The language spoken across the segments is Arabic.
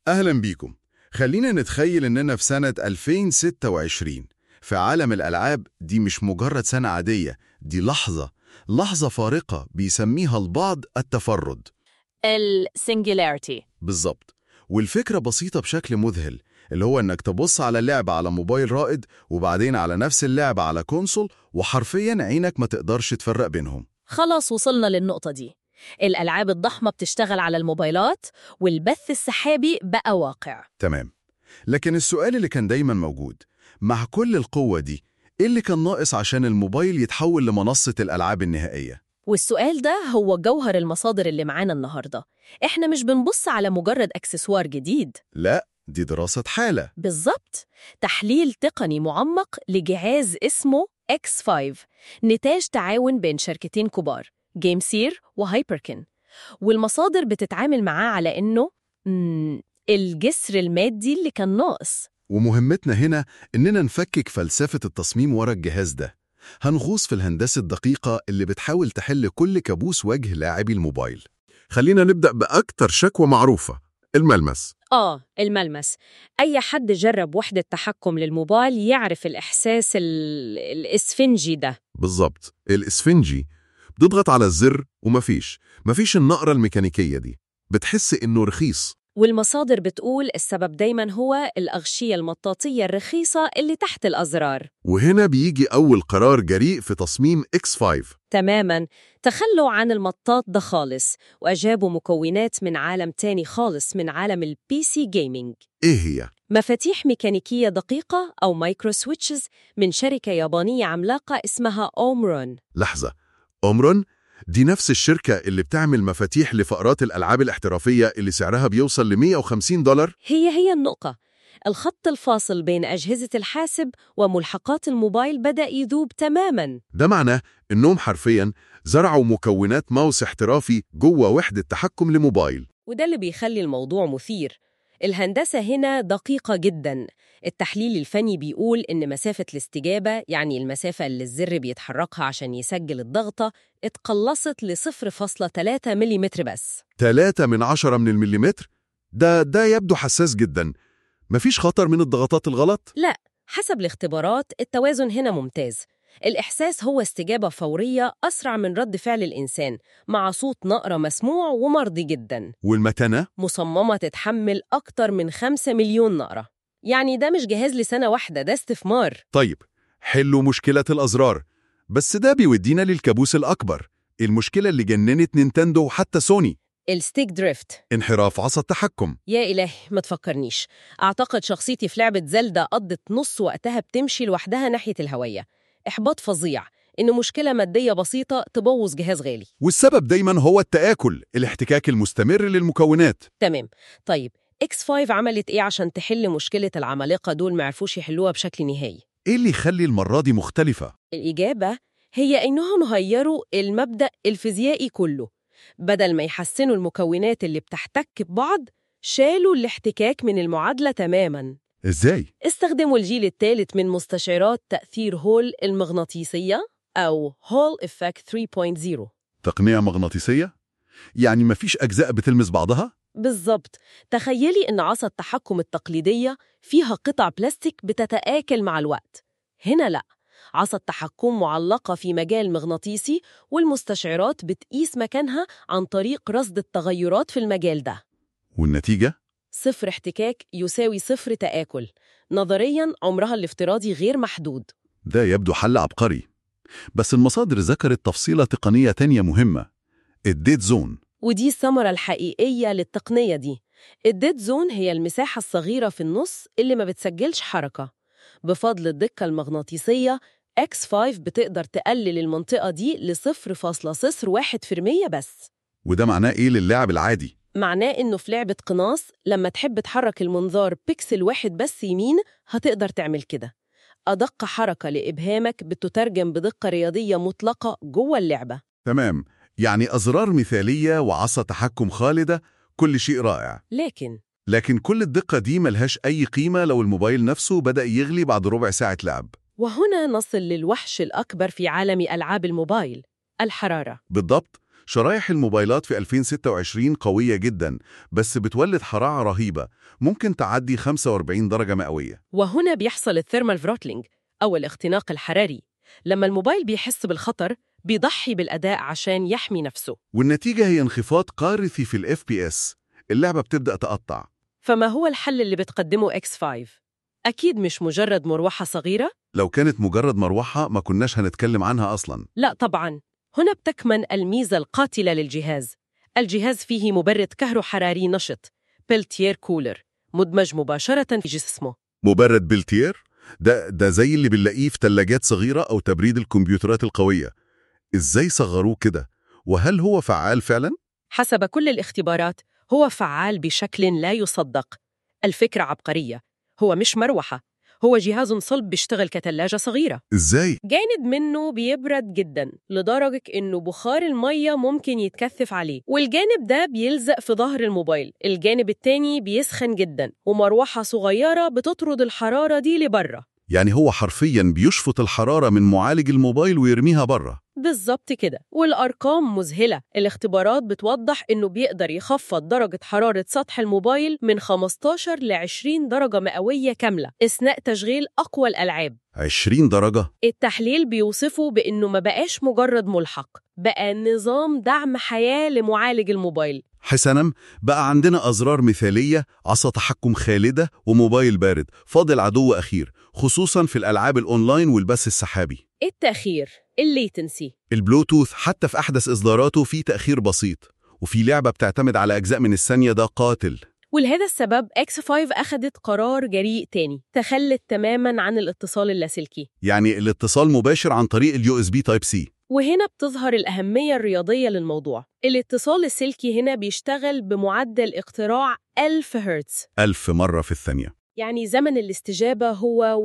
أهلا بيكم. خلينا نتخيل إننا في سنة 2026. في عالم الألعاب دي مش مجرد سنة عادية، دي لحظة فارقة بيسميها البعض التفرد. singularity. بالظبط. والفكرة بسيطة بشكل مذهل، اللي هو إنك تبص على اللعبة على موبايل رائد وبعدين على نفس اللعبة على كونسول، وحرفياً عينك ما تقدرش تفرق بينهم. خلاص وصلنا للنقطة دي. الألعاب الضخمة بتشتغل على الموبايلات والبث السحابي بقى واقع. تمام. لكن السؤال اللي كان دايماً موجود، مع كل القوة دي، إيه اللي كان ناقص عشان الموبايل يتحول لمنصة الألعاب النهائية؟ والسؤال ده هو جوهر المصادر اللي معانا النهاردة. إحنا مش بنبص على مجرد أكسسوار جديد. لا، دي دراسة حالة. بالظبط، تحليل تقني معمق لجهاز اسمه X5، نتاج تعاون بين شركتين كبار، جيمسير وهايبركن. والمصادر بتتعامل معاه على إنه الجسر المادي اللي كان ناقص. ومهمتنا هنا إننا نفكك فلسفة التصميم ورا الجهاز ده. هنغوص في الهندسة الدقيقة اللي بتحاول تحل كل كابوس وجه لاعبي الموبايل. خلينا نبدأ بأكتر شكوى معروفة، الملمس. الملمس. أي حد جرب وحدة تحكم للموبايل يعرف الإحساس الإسفنجي ده. بالظبط، الإسفنجي. بتضغط على الزر ومفيش النقرة الميكانيكية دي، بتحس إنه رخيص. والمصادر بتقول السبب دايماً هو الأغشية المطاطية الرخيصة اللي تحت الأزرار. وهنا بيجي أول قرار جريء في تصميم X5. تماماً، تخلوا عن المطاط ده خالص وأجابوا مكونات من عالم تاني خالص، من عالم البي سي جيمينج. إيه هي؟ مفاتيح ميكانيكية دقيقة أو مايكرو سويتشز من شركة يابانية عملاقة اسمها أومرون. لحظة، أومرون؟ دي نفس الشركة اللي بتعمل مفاتيح لفقرات الألعاب الاحترافية اللي سعرها بيوصل ل$150. هي النقطة. الخط الفاصل بين أجهزة الحاسب وملحقات الموبايل بدأ يذوب تماماً. ده معناه إنهم حرفياً زرعوا مكونات ماوس احترافي جوه وحدة تحكم لموبايل. وده اللي بيخلي الموضوع مثير. الهندسة هنا دقيقة جداً. التحليل الفني بيقول إن مسافة الاستجابة، يعني المسافة اللي الزر بيتحركها عشان يسجل الضغطة، اتقلصت ل0.3 ملم بس. 3/10 من المليمتر؟ ده يبدو حساس جداً. مفيش خطر من الضغطات الغلط؟ لا، حسب الاختبارات التوازن هنا ممتاز. الإحساس هو استجابة فورية أسرع من رد فعل الإنسان، مع صوت نقرة مسموع ومرضي جداً. والمتانة؟ مصممة تتحمل أكتر من 5 مليون نقرة. يعني ده مش جهاز لسنة واحدة، ده استثمار. طيب، حلوا مشكلة الأزرار، بس ده بيودينا للكابوس الأكبر، المشكلة اللي جننت نينتندو وحتى سوني. الستيك دريفت، انحراف عصا التحكم. يا إلهي ما تفكرنيش. أعتقد شخصيتي في لعبة زلدا قضت نص وقتها بتمشي لوحدها ناحية الهوية. إحباط فظيع إنه مشكلة مادية بسيطة تبوظ جهاز غالي. والسبب دايما هو التآكل، الاحتكاك المستمر للمكونات. تمام. طيب X5 عملت إيه عشان تحل مشكلة العمالقة دول معرفوش يحلوها بشكل نهائي؟ إيه اللي يخلي المرة دي مختلفة؟ الإجابة هي إنهم غيروا المبدأ الفيزيائي كله. بدل ما يحسنوا المكونات اللي بتحتك ببعض، شالوا الاحتكاك من المعادلة تماماً. إزاي؟ استخدموا الجيل الثالث من مستشعرات تأثير هول المغناطيسية أو هول إفكت 3.0. تقنية مغناطيسية؟ يعني مفيش أجزاء بتلمس بعضها؟ بالضبط. تخيلي إن عصا التحكم التقليدية فيها قطع بلاستيك بتتآكل مع الوقت. هنا لأ، عصا التحكم معلقة في مجال مغناطيسي، والمستشعرات بتقيس مكانها عن طريق رصد التغيرات في المجال ده. والنتيجة؟ 0 احتكاك يساوي 0 تآكل. نظرياً عمرها الافتراضي غير محدود. ده يبدو حل عبقري، بس المصادر ذكرت تفصيلة تقنية تانية مهمة، الديد زون. ودي الثمرة الحقيقية للتقنية دي. الديد زون هي المساحة الصغيرة في النص اللي ما بتسجلش حركة. بفضل الدقة المغناطيسية، X5 بتقدر تقلل المنطقة دي ل0.01% بس. وده معناه إيه للاعب العادي؟ معناه إنه في لعبة قناص لما تحب تحرك المنظار بيكسل واحد بس يمين هتقدر تعمل كده. أدق حركة لإبهامك بتترجم بدقة رياضية مطلقة جوه اللعبة. تمام، يعني أزرار مثالية وعصا تحكم خالدة، كل شيء رائع. لكن كل الدقة دي ملهاش أي قيمة لو الموبايل نفسه بدأ يغلي بعد ربع ساعة لعب. وهنا نصل للوحش الأكبر في عالم ألعاب الموبايل، الحرارة. بالضبط، شرايح الموبايلات في 2026 قوية جدا، بس بتولد حرارة رهيبة، ممكن تعدي 45 درجة مئوية. وهنا بيحصل الثيرمال ثروتلينج أو الاختناق الحراري. لما الموبايل بيحس بالخطر بيضحي بالأداء عشان يحمي نفسه. والنتيجة هي انخفاض كارثي في ال FPS. اللعبة بتبدأ تقطع. فما هو الحل اللي بتقدمه X5؟ أكيد مش مجرد مروحة صغيرة؟ لو كانت مجرد مروحة ما كناش هنتكلم عنها أصلاً. لا طبعاً، هنا بتكمن الميزة القاتلة للجهاز. الجهاز فيه مبرد كهروحراري نشط، بلتير كولر، مدمج مباشرة في جسمه. مبرد بلتير؟ ده زي اللي بنلاقيه في ثلاجات صغيرة أو تبريد الكمبيوترات القوية. إزاي صغروه كده؟ وهل هو فعال فعلاً؟ حسب كل الاختبارات هو فعال بشكل لا يصدق. الفكرة عبقرية، هو مش مروحة، هو جهاز صلب بيشتغل كثلاجة صغيرة. إزاي؟ جانب منه بيبرد جدا لدرجة إنه بخار المية ممكن يتكثف عليه، والجانب ده بيلزق في ظهر الموبايل. الجانب التاني بيسخن جدا، ومروحة صغيرة بتطرد الحرارة دي لبره. يعني هو حرفياً بيشفط الحرارة من معالج الموبايل ويرميها بره. بالظبط كده، والأرقام مذهلة. الاختبارات بتوضح إنه بيقدر يخفض درجة حرارة سطح الموبايل من 15 ل 20 درجة مئوية كاملة أثناء تشغيل أقوى الألعاب. 20 درجة؟ التحليل بيوصفه بإنه ما بقاش مجرد ملحق، بقى نظام دعم حياة لمعالج الموبايل. حسناً، بقى عندنا أزرار مثالية، عصا تحكم خالدة، وموبايل بارد. فاضل عدو أخير، خصوصاً في الألعاب الأونلاين والبث السحابي. التأخير، الليتنسي. البلوتوث حتى في أحدث إصداراته فيه تأخير بسيط، وفي لعبة بتعتمد على أجزاء من الثانية، ده قاتل. ولهذا السبب X5 أخذت قرار جريء تاني، تخلت تماماً عن الاتصال اللاسلكي. يعني الاتصال مباشر عن طريق USB Type-C. وهنا بتظهر الأهمية الرياضية للموضوع. الاتصال السلكي هنا بيشتغل بمعدل اقتراع 1000 هرتز، 1000 مرة في الثانية. يعني زمن الاستجابة هو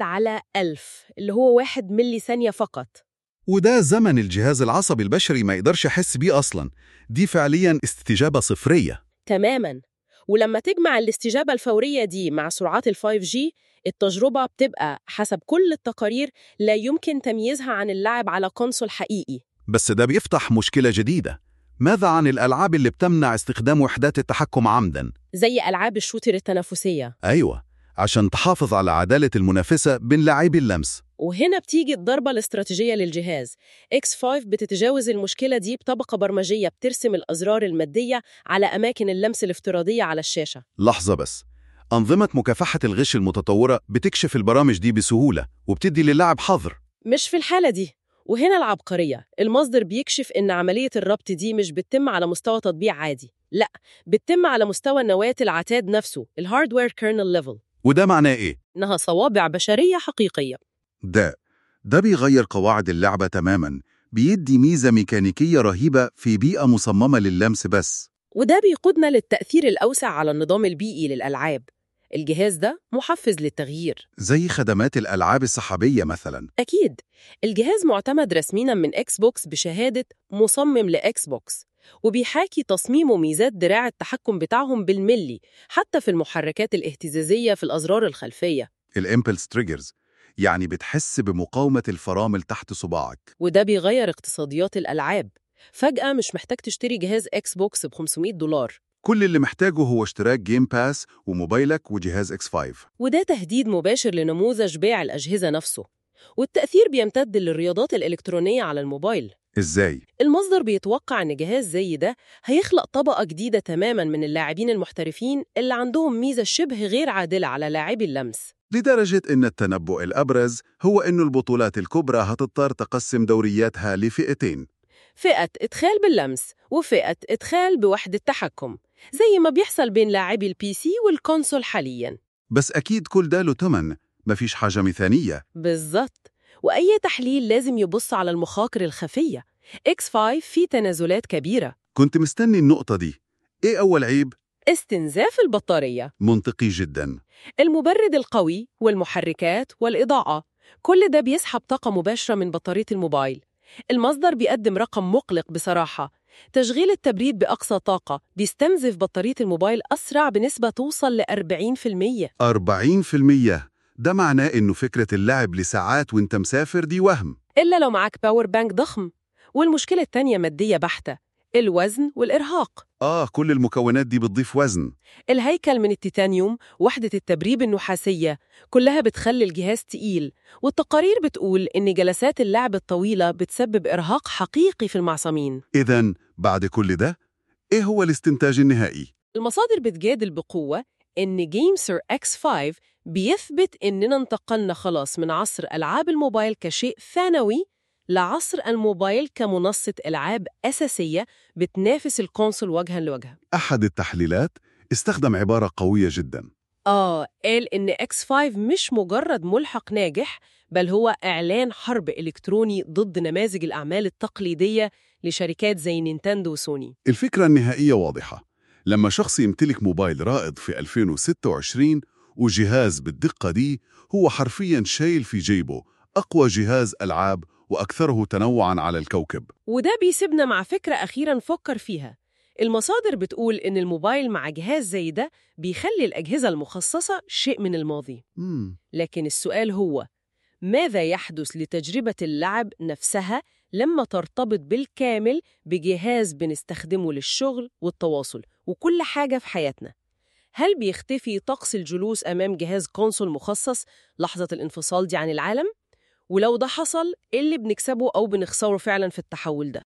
1/1000، اللي هو 1 ملي ثانية فقط. وده زمن الجهاز العصبي البشري ما يقدرش يحس بيه أصلاً. دي فعلياً استجابة صفرية. تماماً. ولما تجمع الاستجابة الفورية دي مع سرعات ال 5G، التجربة بتبقى حسب كل التقارير لا يمكن تمييزها عن اللعب على كونسول حقيقي. بس ده بيفتح مشكلة جديدة. ماذا عن الألعاب اللي بتمنع استخدام وحدات التحكم عمداً؟ زي ألعاب الشوتر التنافسية. أيوة، عشان تحافظ على عدالة المنافسة بين لاعبي اللمس. وهنا بتيجي الضربة الاستراتيجية للجهاز. X5 بتتجاوز المشكلة دي بطبقة برمجية بترسم الأزرار المادية على أماكن اللمس الافتراضية على الشاشة. لحظة بس، أنظمة مكافحة الغش المتطورة بتكشف البرامج دي بسهولة وبتدي للاعب حظر. مش في الحالة دي. وهنا العبقرية، المصدر بيكشف إن عملية الربط دي مش بتتم على مستوى تطبيق عادي، لا، بتتم على مستوى نواة العتاد نفسه، الهاردوير كيرنل ليفل. وده معناه إيه؟ إنها صوابع بشرية حقيقية. ده بيغير قواعد اللعبة تماماً، بيدي ميزة ميكانيكية رهيبة في بيئة مصممة لللمس بس. وده بيقودنا للتأثير الأوسع على النظام البيئي للألعاب. الجهاز ده محفز للتغيير، زي خدمات الألعاب السحابية مثلاً. أكيد. الجهاز معتمد رسمياً من إكس بوكس بشهادة مصمم لإكس بوكس، وبيحاكي تصميم وميزات دراع التحكم بتاعهم بالملي، حتى في المحركات الاهتزازية في الأزرار الخلفية. الإمبلس تريجرز، يعني بتحس بمقاومة الفرامل تحت صباعك. وده بيغير اقتصاديات الألعاب. فجأة مش محتاج تشتري جهاز إكس بوكس ب$500. كل اللي محتاجه هو اشتراك جيم باس وموبايلك وجهاز X5. وده تهديد مباشر لنموذج بيع الأجهزة نفسه. والتأثير بيمتد للرياضات الإلكترونية على الموبايل. إزاي؟ المصدر بيتوقع إن جهاز زي ده هيخلق طبقة جديدة تماماً من اللاعبين المحترفين اللي عندهم ميزة شبه غير عادلة على لاعبي اللمس، لدرجة إن التنبؤ الأبرز هو إنه البطولات الكبرى هتضطر تقسم دورياتها لفئتين: فئة إدخال باللمس وفئة إدخال بوحدة تحكم، زي ما بيحصل بين لاعبي البي سي والكونسول حالياً. بس أكيد كل ده له تمن، مفيش حاجة مثالية. بالظبط. وأي تحليل لازم يبص على المخاطر الخفية. X5 فيه تنازلات كبيرة. كنت مستني النقطة دي. إيه أول عيب؟ استنزاف البطارية. منطقي جداً. المبرد القوي والمحركات والإضاءة، كل ده بيسحب طاقة مباشرة من بطارية الموبايل. المصدر بيقدم رقم مقلق بصراحة. تشغيل التبريد بأقصى طاقة بيستنزف بطارية الموبايل أسرع بنسبة توصل ل 40%. 40%؟ ده معناه إنه فكرة اللعب لساعات وإنت مسافر دي وهم. إلا لو معك باور بانك ضخم. والمشكلة التانية مادية بحتة. الوزن والإرهاق. كل المكونات دي بتضيف وزن. الهيكل من التيتانيوم، وحدة التبريد النحاسية، كلها بتخلي الجهاز تقيل، والتقارير بتقول إن جلسات اللعب الطويلة بتسبب إرهاق حقيقي في المعصمين. إذن بعد كل ده، إيه هو الاستنتاج النهائي؟ المصادر بتجادل بقوة إن جيمسر X5 بيثبت إننا انتقلنا خلاص من عصر ألعاب الموبايل كشيء ثانوي لعصر الموبايل كمنصة ألعاب أساسية بتنافس الكونسول وجها لوجه. أحد التحليلات استخدم عبارة قوية جدا. قال إن X5 مش مجرد ملحق ناجح، بل هو إعلان حرب إلكتروني ضد نماذج الأعمال التقليدية لشركات زي نينتندو وسوني. الفكرة النهائية واضحة. لما شخص يمتلك موبايل رائد في 2026 وجهاز بالدقة دي، هو حرفياً شايل في جيبه أقوى جهاز ألعاب وأكثره تنوعاً على الكوكب. وده بيسيبنا مع فكرة أخيرة نفكر فيها. المصادر بتقول إن الموبايل مع جهاز زي ده بيخلي الأجهزة المخصصة شيء من الماضي. لكن السؤال هو، ماذا يحدث لتجربة اللعب نفسها لما ترتبط بالكامل بجهاز بنستخدمه للشغل والتواصل وكل حاجة في حياتنا؟ هل بيختفي طقس الجلوس أمام جهاز كونسول مخصص لحظة الانفصال دي عن العالم؟ ولو ده حصل، إيه اللي بنكسبه أو بنخسره فعلا في التحول ده؟